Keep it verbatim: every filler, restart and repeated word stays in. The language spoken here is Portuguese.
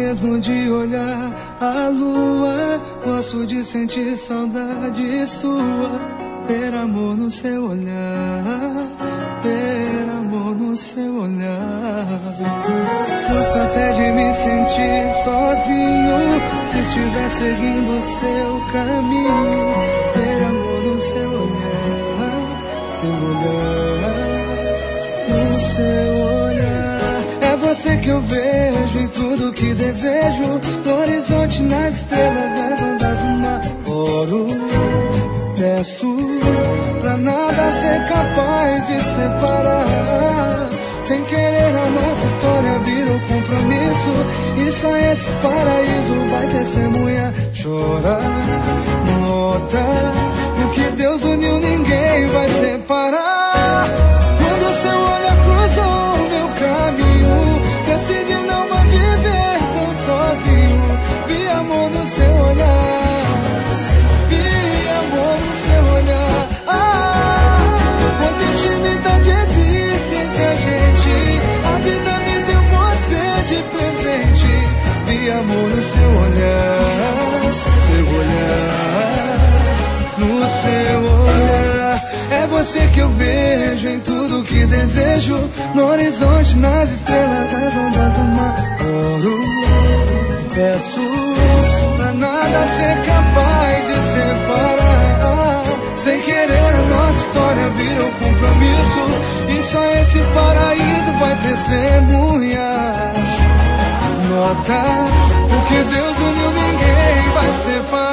mesmo de olhar a lua. Gosto de sentir saudade sua. Ter amor no seu olhar, ter amor no seu olhar. Gosto até de me sentir sozinho, se estiver seguindo o seu caminho. Ter amor no seu olhar, seu olhar, no seu olhar. É você que eu vejo em tudo que desejo, no horizonte, nas estrelas, nas ondas do mar. Oro, peço pra nada ser capaz de separar. Sem querer a nossa história virou compromisso, e só esse paraíso vai testemunhar. Chora, nota, o que Deus uniu ninguém vai separar. Quando o seu olhar cruzou o meu caminho, decidi não mais viver tão sozinho. Vi amor no seu olhar, vi amor no seu olhar. Ah, quanta intimidade existe entre a gente, a vida me deu você de presente. Vi amor no seu olhar, seu olhar, no seu olhar. É você que eu vejo em tudo que desejo, no horizonte, nas estrelas, nas ondas do mar. Oro, peço pra nada ser capaz de separar. Sem querer a nossa história virou compromisso, e só esse paraíso vai testemunhar. Nota, o que Deus uniu ninguém vai separar.